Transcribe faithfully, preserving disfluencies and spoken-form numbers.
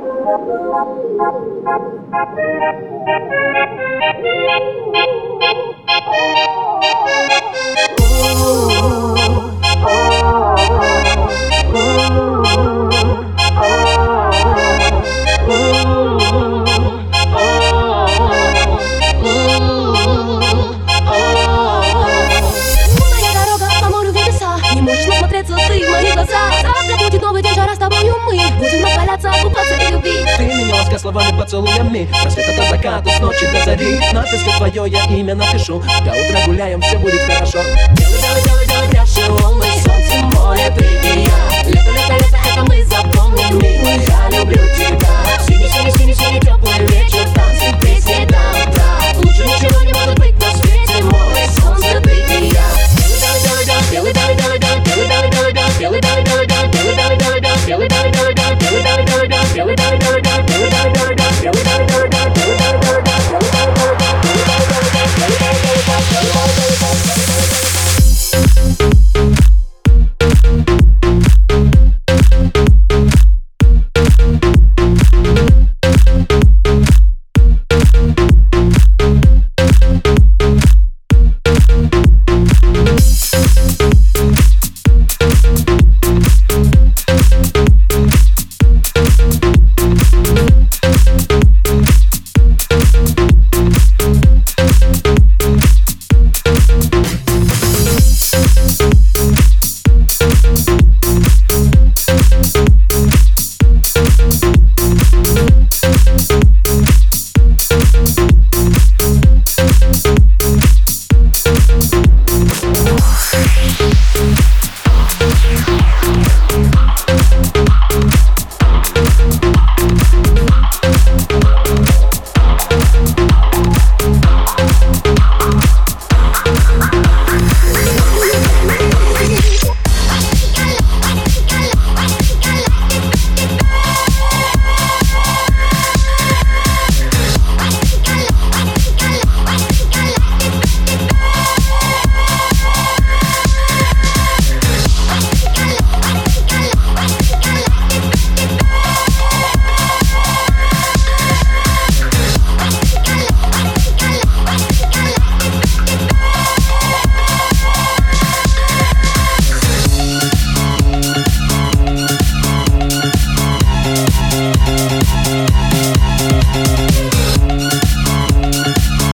Словами, поцелуями, рассвета до заката, с ночи до зари. На песке твое я имя напишу. До утра гуляем, все будет хорошо. Белый, белый, белый, белый пляж, волны, солнце, море, ты и я. Лето, лето, лето, это мы запомним, милый, я люблю тебя.